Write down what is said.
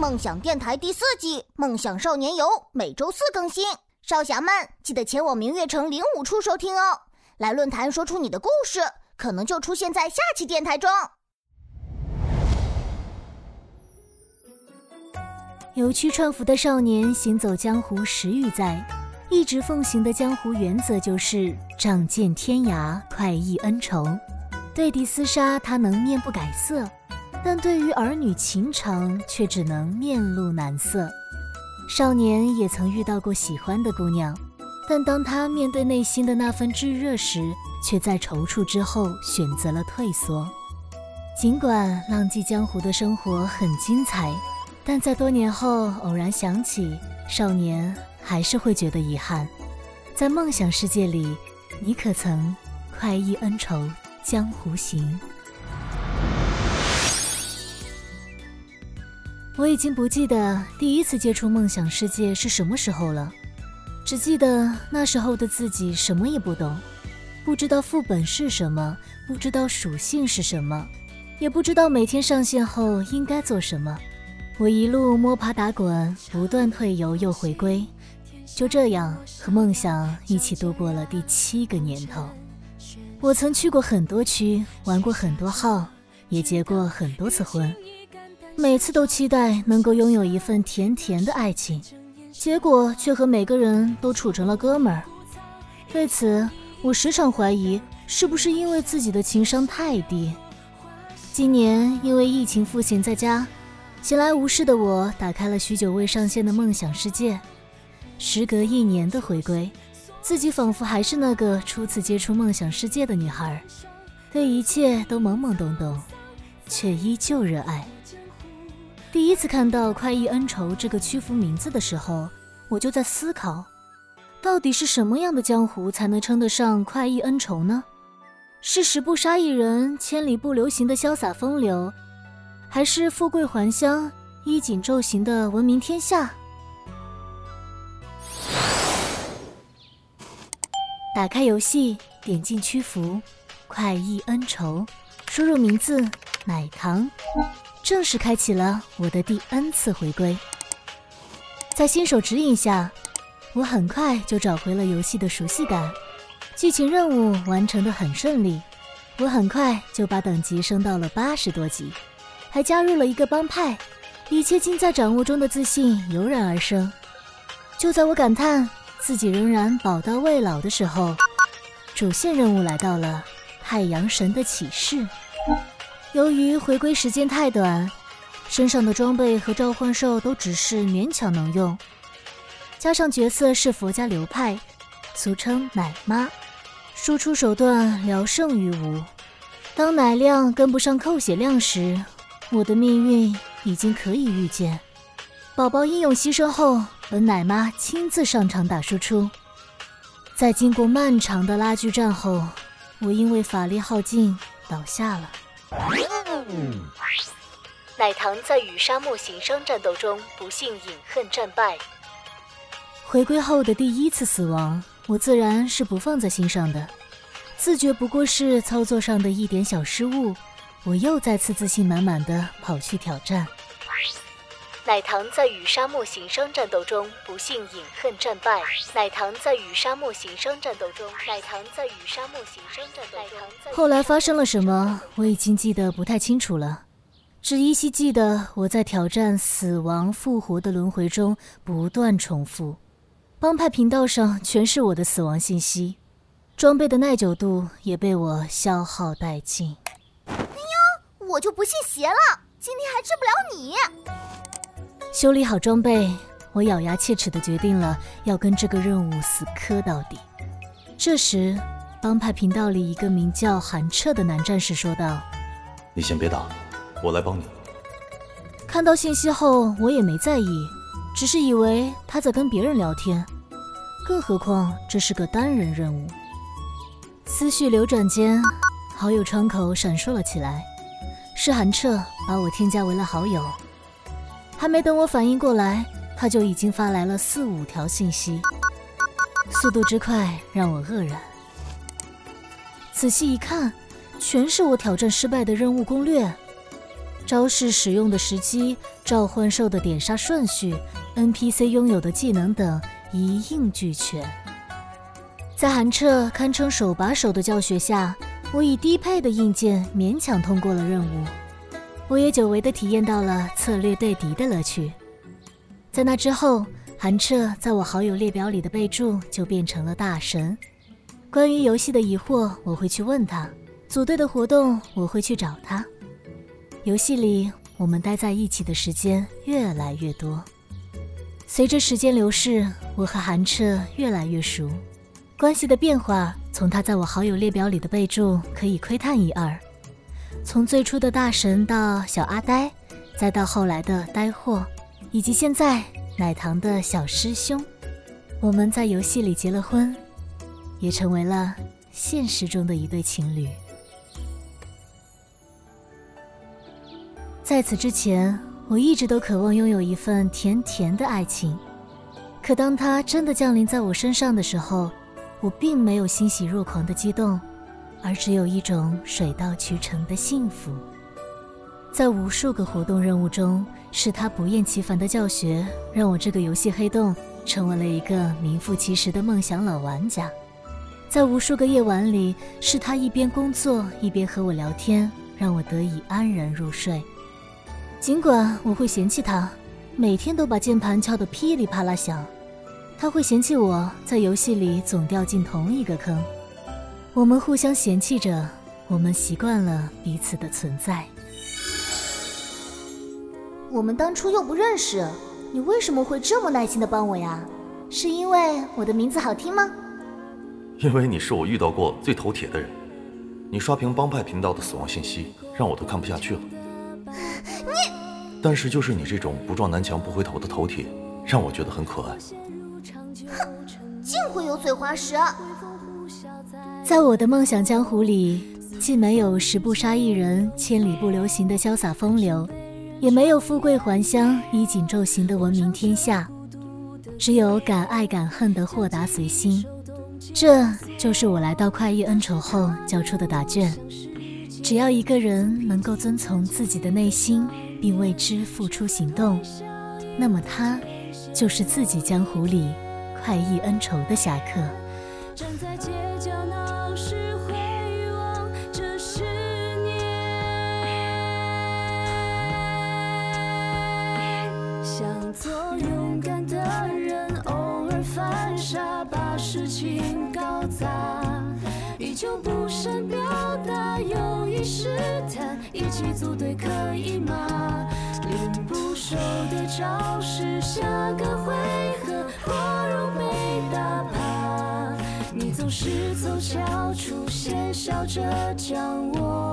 梦想电台第4季《梦想少年游》每周4更新，少侠们记得前往明月城05处收听哦。来论坛说出你的故事，可能就出现在下期电台中。 有屈串服的少年行走江湖10余载，一直奉行的江湖原则就是仗剑天涯，快意恩仇。对敌厮杀他能面不改色，但对于儿女情长却只能面露难色。少年也曾遇到过喜欢的姑娘，但当他面对内心的那份炙热时，却在踌躇之后选择了退缩。尽管浪迹江湖的生活很精彩，但在多年后偶然想起，少年还是会觉得遗憾。在梦想世界里，你可曾快意恩仇江湖行？我已经不记得第一次接触梦想世界是什么时候了，只记得那时候的自己什么也不懂，不知道副本是什么，不知道属性是什么，也不知道每天上线后应该做什么。我一路摸爬打滚，不断退游又回归，就这样和梦想一起度过了第7个年头。我曾去过很多区，玩过很多号，也结过很多次婚，每次都期待能够拥有一份甜甜的爱情，结果却和每个人都处成了哥们儿。对此，我时常怀疑是不是因为自己的情商太低。今年因为疫情赋闲在家，闲来无事的我打开了许久未上线的梦想世界。时隔1年的回归，自己仿佛还是那个初次接触梦想世界的女孩，对一切都懵懵懂懂，却依旧热爱。第一次看到快意恩仇这个屈服名字的时候，我就在思考，到底是什么样的江湖才能称得上快意恩仇呢？是10步杀1人，千里不留行的潇洒风流，还是富贵还乡，衣锦骤行的闻名天下？打开游戏，点进屈服，快意恩仇，输入名字奶糖，正式开启了我的第 N 次回归。在新手指引下，我很快就找回了游戏的熟悉感，剧情任务完成得很顺利，我很快就把等级升到了80多级，还加入了一个帮派，一切尽在掌握中的自信油然而生。就在我感叹自己仍然宝刀未老的时候，主线任务来到了太阳神的启示。由于回归时间太短，身上的装备和召唤兽都只是勉强能用，加上角色是佛家流派，俗称奶妈，输出手段聊胜于无。当奶量跟不上扣血量时，我的命运已经可以预见。宝宝英勇牺牲后，本奶妈亲自上场打输出。在经过漫长的拉锯战后，我因为法力耗尽倒下了。奶糖在与沙漠行商战斗中不幸饮恨战败。回归后的第1次死亡，我自然是不放在心上的，自觉不过是操作上的一点小失误，我又再次自信满满的跑去挑战。奶糖在与沙漠行商战斗中不幸饮恨战败。奶糖在与沙漠行商战斗中，奶糖在与沙漠行商战斗中。后来发生了什么，我已经记得不太清楚了，只依稀记得我在挑战死亡复活的轮回中不断重复。帮派频道上全是我的死亡信息，装备的耐久度也被我消耗殆尽。 哎呦，我就不信邪了，今天还治不了你。 修理好装备，我咬牙切齿地决定了要跟这个任务死磕到底。这时，帮派频道里一个名叫韩彻的男战士说道：“ 你先别打，我来帮你。” 看到信息后，我也没在意，只是以为他在跟别人聊天，更何况这是个单人任务。思绪流转间，好友窗口闪烁了起来，是韩彻把我添加为了好友。还没等我反应过来，他就已经发来了4、5条信息，速度之快让我愕然。仔细一看，全是我挑战失败的任务攻略。 招式使用的时机、召唤兽的点杀顺序、NPC 拥有的技能等一应俱全。在韩彻堪称手把手的教学下，我以低配的硬件勉强通过了任务。我也久违地体验到了策略对敌的乐趣。在那之后，韩彻在我好友列表里的备注就变成了大神。关于游戏的疑惑，我会去问他；组队的活动，我会去找他。游戏里，我们待在一起的时间越来越多。随着时间流逝，我和韩彻越来越熟，关系的变化从他在我好友列表里的备注可以窥探一二。从最初的大神到小阿呆，再到后来的呆货，以及现在奶糖的小师兄，我们在游戏里结了婚，也成为了现实中的一对情侣。在此之前，我一直都渴望拥有一份甜甜的爱情，可当它真的降临在我身上的时候，我并没有欣喜若狂的激动，而只有一种水到渠成的幸福。在无数个活动任务中，是他不厌其烦的教学，让我这个游戏黑洞成为了一个名副其实的梦想老玩家。在无数个夜晚里，是他一边工作一边和我聊天，让我得以安然入睡。尽管我会嫌弃他，每天都把键盘敲得噼里啪啦响，他会嫌弃我在游戏里总掉进同一个坑。我们互相嫌弃着，我们习惯了彼此的存在。 我们当初又不认识，你为什么会这么耐心地帮我呀？是因为我的名字好听吗？ 因为你是我遇到过最头铁的人，你刷屏帮派频道的死亡信息，让我都看不下去了。但是就是你这种不撞南墙不回头的头铁，让我觉得很可爱。 哼，竟会有嘴滑舌。 在我的梦想江湖里，既没有十步杀一人千里不留行的潇洒风流，也没有富贵还乡衣锦骤行的闻名天下，只有敢爱敢恨的豁达随心。这就是我来到快意恩仇后交出的答卷。只要一个人能够遵从自己的内心，并为之付出行动，那么他就是自己江湖里快意恩仇的侠客。站在街角闹市回望这10年，想做勇敢的人，偶尔犯傻，把事情搞砸，依旧不善表达，有意试探，一起组队可以吗？练不熟的招式，下个回合不容被打趴，你总是凑巧出现，笑着将我